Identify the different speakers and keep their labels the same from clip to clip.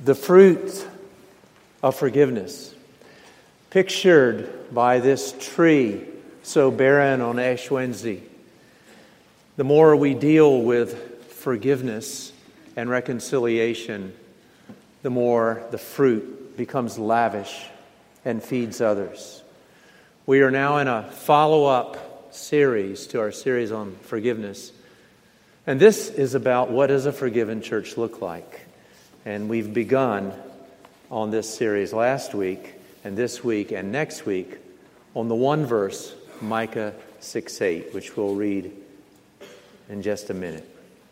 Speaker 1: The fruit of forgiveness, pictured by this tree so barren on Ash Wednesday. The more we deal with forgiveness and reconciliation, the more the fruit becomes lavish and feeds others. We are now in a follow-up series to our series on forgiveness. And this is about what does a forgiven church look like. And we've begun on this series last week, and this week, and next week on the one verse, Micah 6:8, which we'll read in just a minute.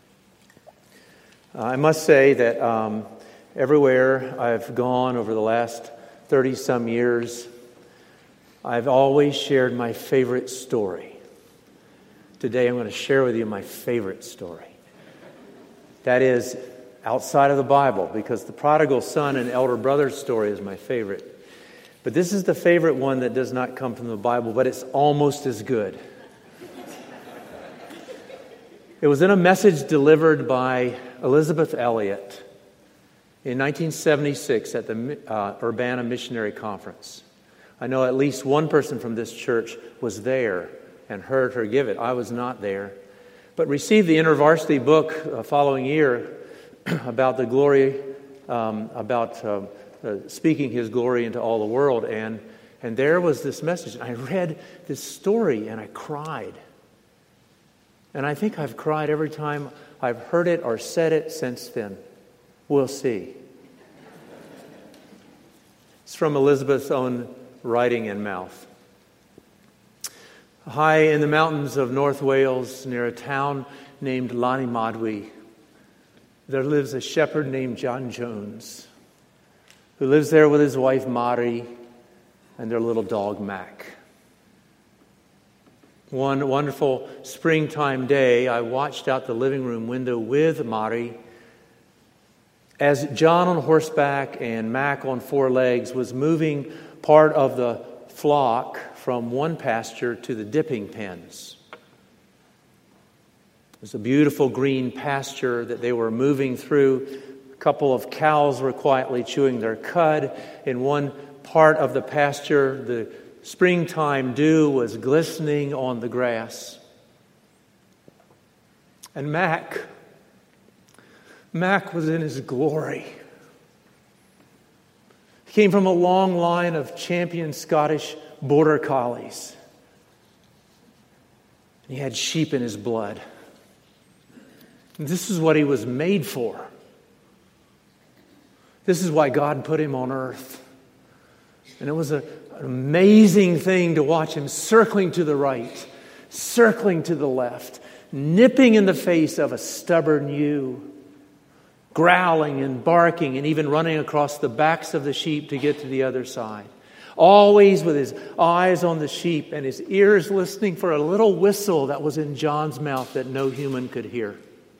Speaker 1: I must say that everywhere I've gone over the last 30-some years, I've always shared my favorite story. Today I'm going to share with you my favorite story. That is outside of the Bible, because the prodigal son and elder brother story is my favorite. But this is the favorite one that does not come from the Bible, but it's almost as good. It was in a message delivered by Elizabeth Elliot in 1976 at the Urbana Missionary Conference. I know at least one person from this church was there and heard her give it. I was not there, but received the InterVarsity book the following year about the glory, speaking His glory into all the world. And there was this message. I read this story and I cried. And I think I've cried every time I've heard it or said it since then. We'll see. It's from Elizabeth's own writing and mouth. High in the mountains of North Wales, near a town named Llanymodwy, there lives a shepherd named John Jones, who lives there with his wife Mari and their little dog Mac. One wonderful springtime day, I watched out the living room window with Mari as John on horseback and Mac on four legs was moving part of the flock from one pasture to the dipping pens. It was a beautiful green pasture that they were moving through. A couple of cows were quietly chewing their cud. In one part of the pasture, the springtime dew was glistening on the grass. And Mac was in his glory. He came from a long line of champion Scottish border collies. He had sheep in his blood. And this is what he was made for. This is why God put him on earth. And it was an amazing thing to watch him circling to the right, circling to the left, nipping in the face of a stubborn ewe, growling and barking and even running across the backs of the sheep to get to the other side. Always with his eyes on the sheep and his ears listening for a little whistle that was in John's mouth that no human could hear.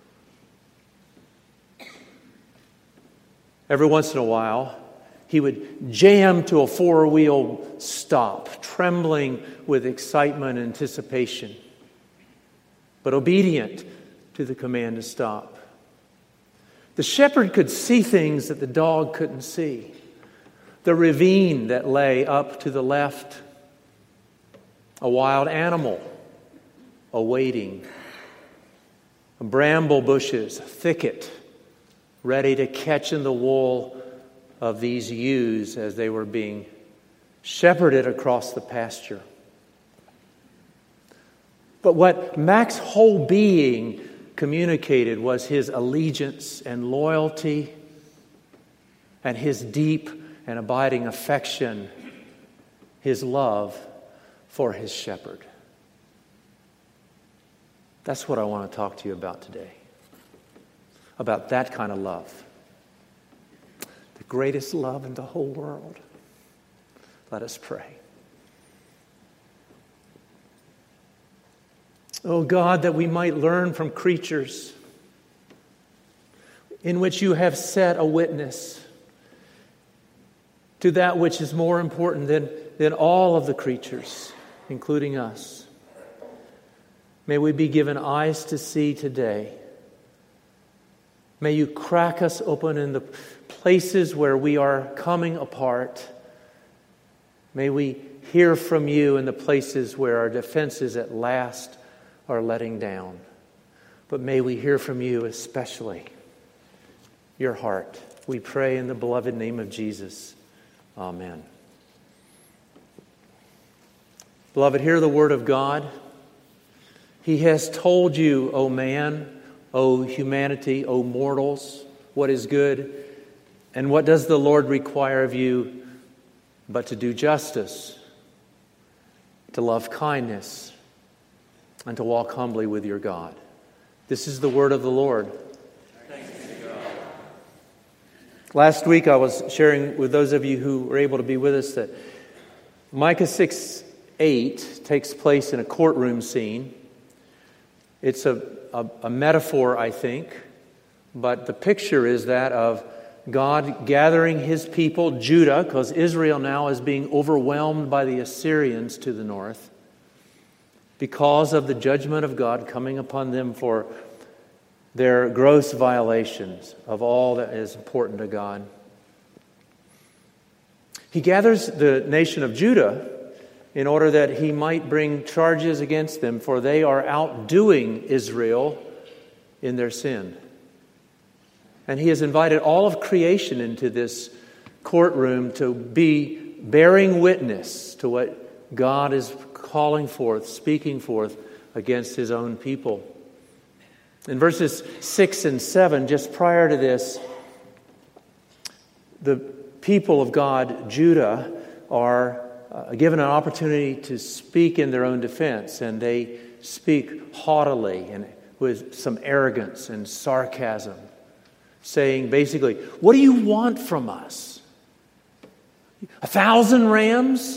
Speaker 1: Every once in a while, he would jam to a four-wheel stop, trembling with excitement and anticipation, but obedient to the command to stop. The shepherd could see things that the dog couldn't see. The ravine that lay up to the left, a wild animal awaiting, bramble bushes, thicket, ready to catch in the wool of these ewes as they were being shepherded across the pasture. But what Mac's whole being communicated was his allegiance and loyalty and his deep and abiding affection, his love for his shepherd. That's what I want to talk to you about today. About that kind of love. The greatest love in the whole world. Let us pray. Oh God, that we might learn from creatures in which you have set a witness to that which is more important than all of the creatures, including us. May we be given eyes to see today. May you crack us open in the places where we are coming apart. May we hear from you in the places where our defenses at last are letting down. But may we hear from you especially your heart. We pray in the beloved name of Jesus. Amen. Beloved, hear the word of God. He has told you, O man, O humanity, O mortals, what is good. And what does the Lord require of you but to do justice, to love kindness, and to walk humbly with your God. This is the word of the Lord.
Speaker 2: Thanks be to God.
Speaker 1: Last week I was sharing with those of you who were able to be with us that Micah 6:8 takes place in a courtroom scene. It's a metaphor, I think, but the picture is that of God gathering His people, Judah, because Israel now is being overwhelmed by the Assyrians to the north because of the judgment of God coming upon them for their gross violations of all that is important to God. He gathers the nation of Judah in order that He might bring charges against them, for they are outdoing Israel in their sin. And He has invited all of creation into this courtroom to be bearing witness to what God is calling forth, speaking forth against His own people. In verses 6 and 7, just prior to this, the people of God, Judah, are given an opportunity to speak in their own defense, and they speak haughtily and with some arrogance and sarcasm, saying basically, what do you want from us? 1,000 rams?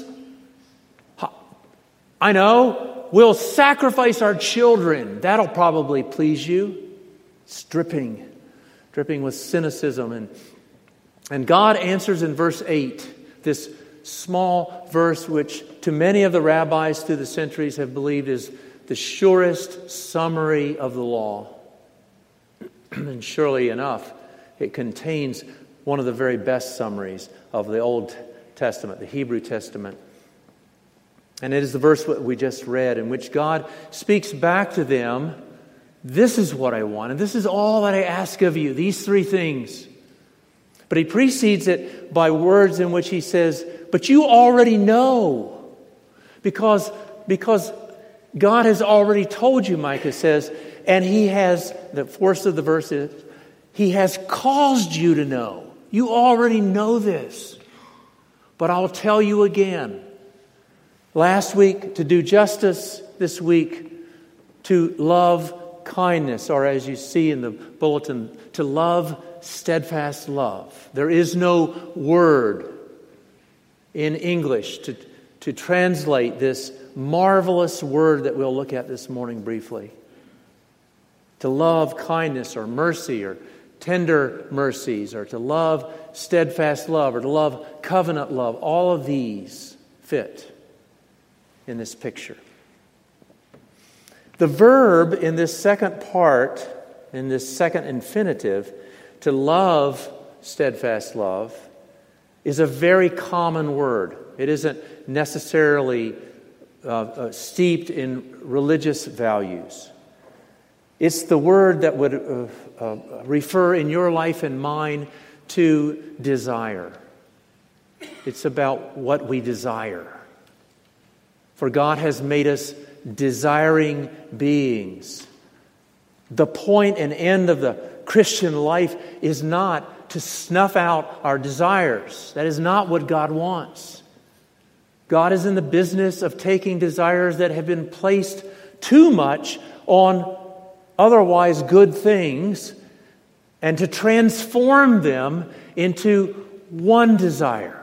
Speaker 1: I know, we'll sacrifice our children. That'll probably please you. It's dripping with cynicism. And God answers in verse 8, this small verse which to many of the rabbis through the centuries have believed is the surest summary of the law. And surely enough, it contains one of the very best summaries of the Old Testament, the Hebrew Testament. And it is the verse we just read in which God speaks back to them, this is what I want, and this is all that I ask of you, these three things. But He precedes it by words in which He says, but you already know, because God has already told you, Micah says, and He has, the force of the verse is, He has caused you to know. You already know this. But I'll tell you again. Last week, to do justice. This week, to love kindness. Or as you see in the bulletin, to love steadfast love. There is no word in English to translate this marvelous word that we'll look at this morning briefly. To love kindness or mercy or tender mercies, or to love steadfast love, or to love covenant love. All of these fit in this picture. The verb in this second part, in this second infinitive, to love steadfast love, is a very common word. It isn't necessarily steeped in religious values. It's the word that would refer in your life and mine to desire. It's about what we desire. For God has made us desiring beings. The point and end of the Christian life is not to snuff out our desires. That is not what God wants. God is in the business of taking desires that have been placed too much on otherwise good things and to transform them into one desire.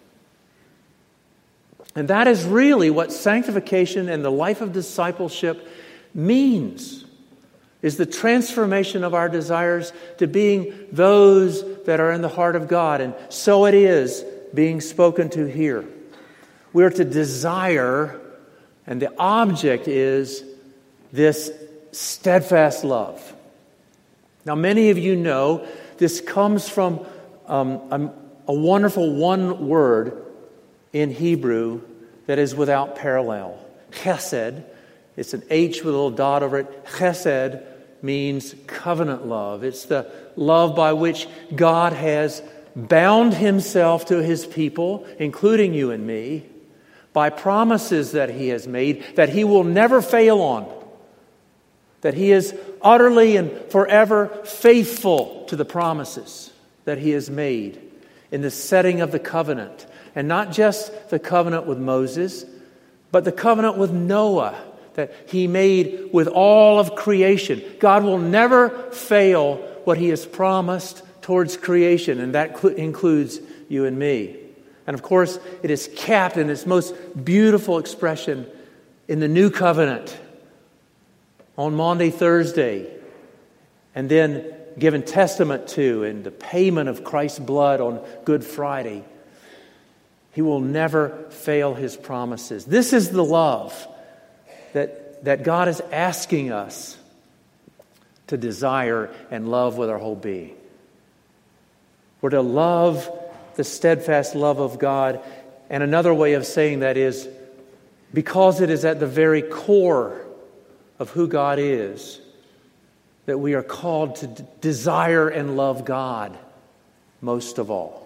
Speaker 1: And that is really what sanctification and the life of discipleship means, is the transformation of our desires to being those that are in the heart of God. And so it is being spoken to here. We are to desire, and the object is this steadfast love. Now, many of you know this comes from a wonderful one word in Hebrew that is without parallel. Chesed. It's an H with a little dot over it. Chesed means covenant love. It's the love by which God has bound himself to his people, including you and me, by promises that he has made that he will never fail on. That he is utterly and forever faithful to the promises that he has made in the setting of the covenant. And not just the covenant with Moses, but the covenant with Noah that he made with all of creation. God will never fail what he has promised towards creation, and that includes you and me. And of course, it is capped in its most beautiful expression in the new covenant on Maundy Thursday, and then given testament to in the payment of Christ's blood on Good Friday. He will never fail his promises. This is the love that God is asking us to desire and love with our whole being. We're to love the steadfast love of God. And another way of saying that is because it is at the very core of who God is, that we are called to desire and love God most of all.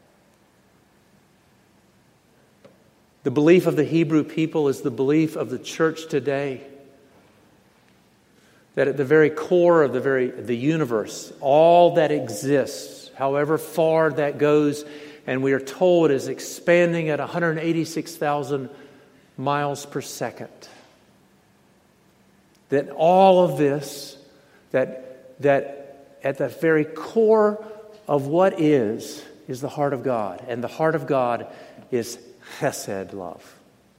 Speaker 1: The belief of the Hebrew people is the belief of the church today. That at the very core of the universe, all that exists, however far that goes, and we are told is expanding at 186,000 miles per second. That all of this, that at the very core of what is the heart of God. And the heart of God is chesed love.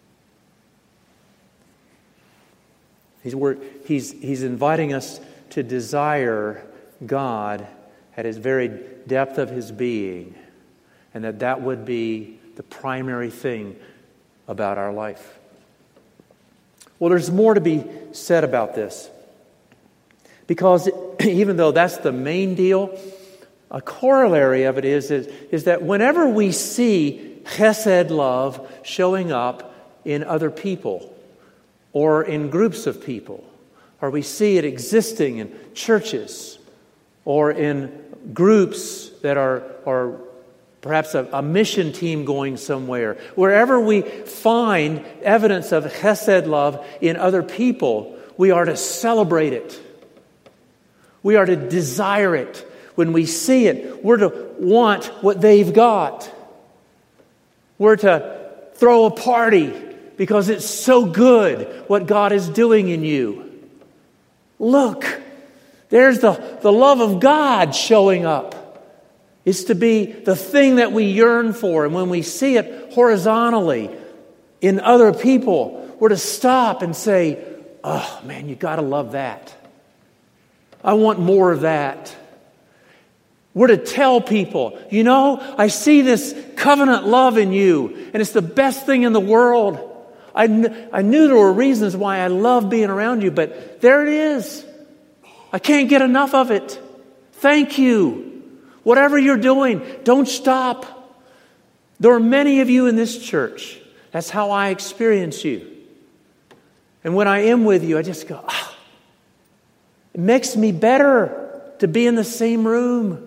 Speaker 1: He's inviting us to desire God at his very depth of his being, and that would be the primary thing about our life. Well, there's more to be said about this, because even though that's the main deal, a corollary of it is that whenever we see chesed love showing up in other people, or in groups of people, or we see it existing in churches, or in groups that are perhaps a mission team going somewhere. Wherever we find evidence of chesed love in other people, we are to celebrate it. We are to desire it. When we see it, we're to want what they've got. We're to throw a party because it's so good what God is doing in you. Look, there's the love of God showing up. It's to be the thing that we yearn for. And when we see it horizontally in other people, we're to stop and say, oh man, you got to love that. I want more of that. We're to tell people, I see this covenant love in you, and it's the best thing in the world. I knew there were reasons why I love being around you, but there it is. I can't get enough of it. Thank you. Whatever you're doing, don't stop. There are many of you in this church. That's how I experience you. And when I am with you, I just go, it makes me better to be in the same room.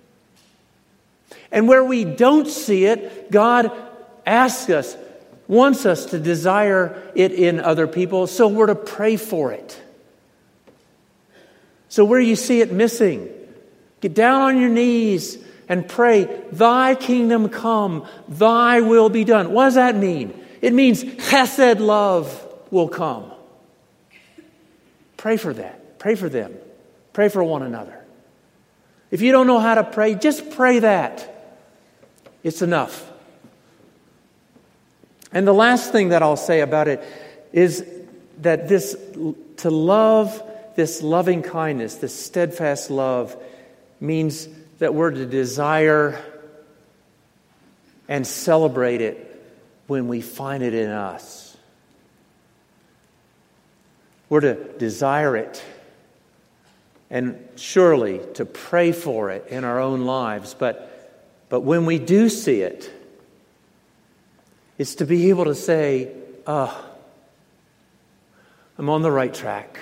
Speaker 1: And where we don't see it, God wants us to desire it in other people, so we're to pray for it. So where you see it missing, get down on your knees and pray, thy kingdom come, thy will be done. What does that mean? It means chesed love will come. Pray for that. Pray for them. Pray for one another. If you don't know how to pray, just pray that. It's enough. And the last thing that I'll say about it is that to love this loving kindness, this steadfast love, means that we're to desire and celebrate it when we find it in us. We're to desire it and surely to pray for it in our own lives. But when we do see it, it's to be able to say, I'm on the right track.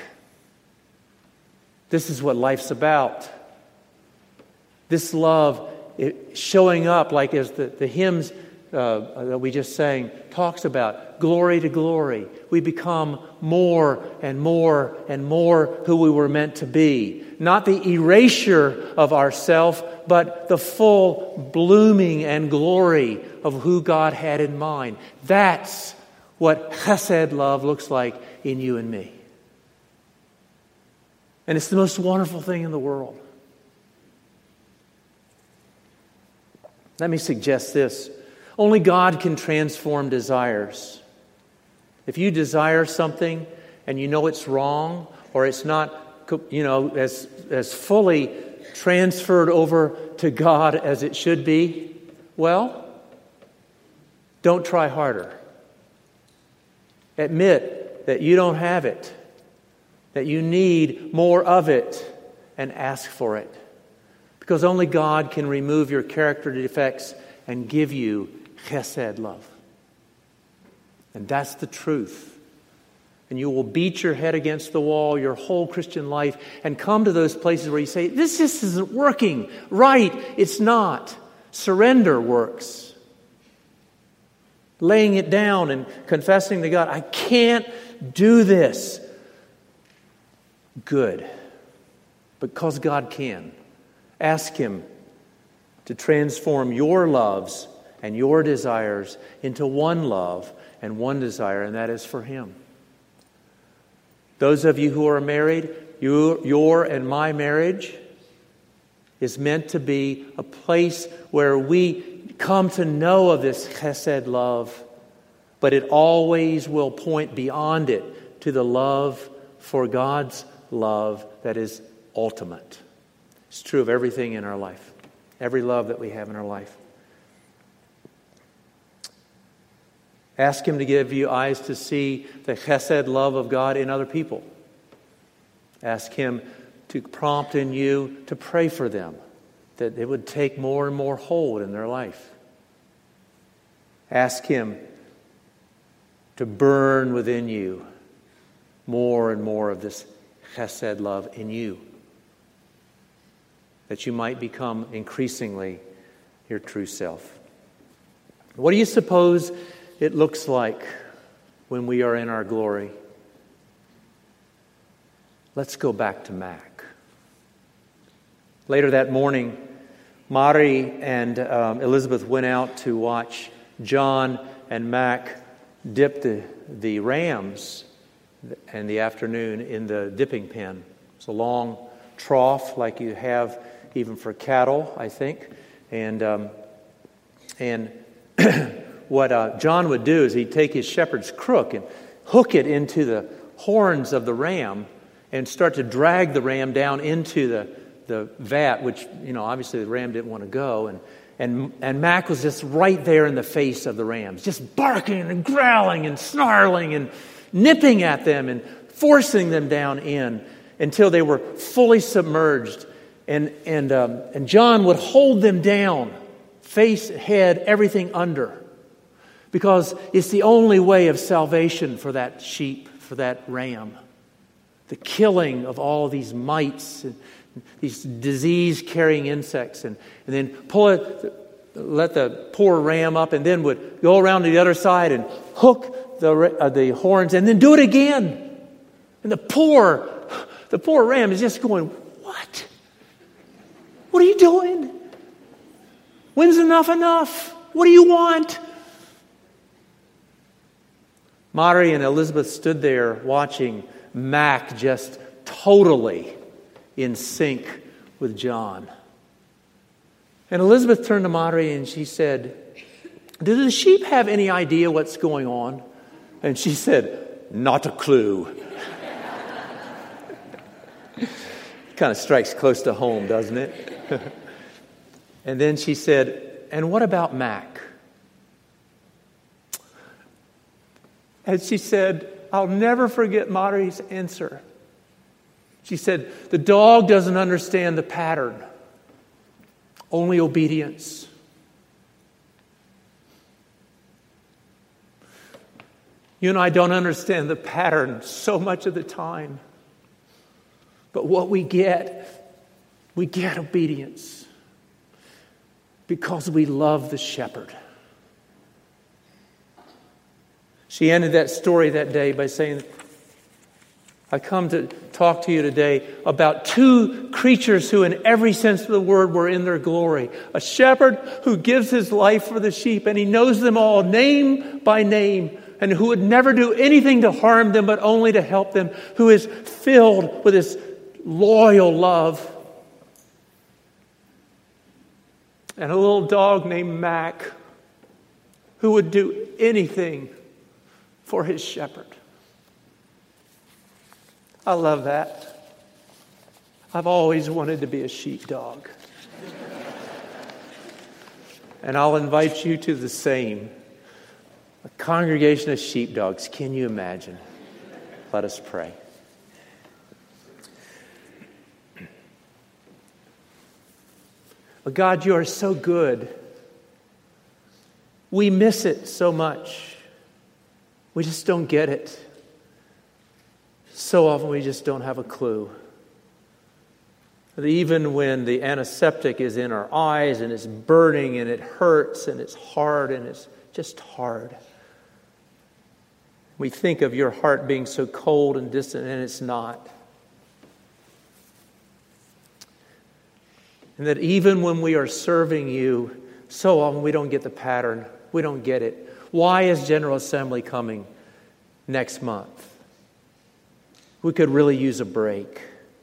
Speaker 1: This is what life's about. This love showing up, like as the hymns that we just sang talks about, glory to glory. We become more and more and more who we were meant to be. Not the erasure of ourself, but the full blooming and glory of who God had in mind. That's what chesed love looks like in you and me. And it's the most wonderful thing in the world. Let me suggest this. Only God can transform desires. If you desire something and you know it's wrong, or it's not, as fully transferred over to God as it should be, well, don't try harder. Admit that you don't have it, that you need more of it, and ask for it. Because only God can remove your character defects and give you chesed love. And that's the truth. And you will beat your head against the wall your whole Christian life and come to those places where you say, this just isn't working. Right, it's not. Surrender works. Laying it down and confessing to God, I can't do this. Good. Because God can. Ask Him to transform your loves and your desires into one love and one desire, and that is for Him. Those of you who are married, your and my marriage is meant to be a place where we come to know of this chesed love, but it always will point beyond it to the love for God's love that is ultimate. It's true of everything in our life, every love that we have in our life. Ask Him to give you eyes to see the chesed love of God in other people. Ask Him to prompt in you to pray for them, that it would take more and more hold in their life. Ask Him to burn within you more and more of this chesed love in you, that you might become increasingly your true self. What do you suppose it looks like when we are in our glory? Let's go back to Mac. Later that morning, Mari and Elizabeth went out to watch John and Mac dip the rams in the afternoon in the dipping pen. It's a long trough like you have even for cattle, I think. And what John would do is he'd take his shepherd's crook and hook it into the horns of the ram and start to drag the ram down into the vat, which, obviously the ram didn't want to go. And Mac was just right there in the face of the rams, just barking and growling and snarling and nipping at them and forcing them down in until they were fully submerged. And John would hold them down, face, head, everything under. Because it's the only way of salvation for that sheep, for that ram. The killing of all of these mites, and these disease-carrying insects, and then let the poor ram up, and then would go around to the other side and hook the horns, and then do it again. And the poor ram is just going, what? What are you doing? When's enough? What do you want? Mari and Elizabeth stood there watching Mac just totally in sync with John. And Elizabeth turned to Mari and she said, do the sheep have any idea what's going on? And she said, not a clue. Kind of strikes close to home, doesn't it? And then she said, and what about Mac? And she said, I'll never forget Mari's answer. She said, the dog doesn't understand the pattern, only obedience. You and I don't understand the pattern so much of the time. But what we get obedience because we love the shepherd. She ended that story that day by saying, I come to talk to you today about two creatures who in every sense of the word were in their glory. A shepherd who gives his life for the sheep, and he knows them all name by name, and who would never do anything to harm them but only to help them, who is filled with his loyal love. And a little dog named Mac who would do anything for his shepherd. I love that. I've always wanted to be a sheepdog. And I'll invite you to the same. A congregation of sheepdogs. Can you imagine? Let us pray. Oh God, you are so good. We miss it so much. We just don't get it. So often we just don't have a clue. Even when the antiseptic is in our eyes and it's burning and it hurts and it's hard and it's just hard. We think of your heart being so cold and distant, and it's not. And that even when we are serving you, so often we don't get the pattern. We don't get it. Why is General Assembly coming next month? We could really use a break.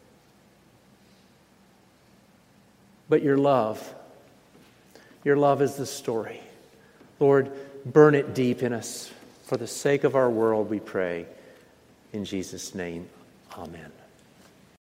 Speaker 1: But your love is the story. Lord, burn it deep in us. For the sake of our world, we pray. In Jesus' name, amen.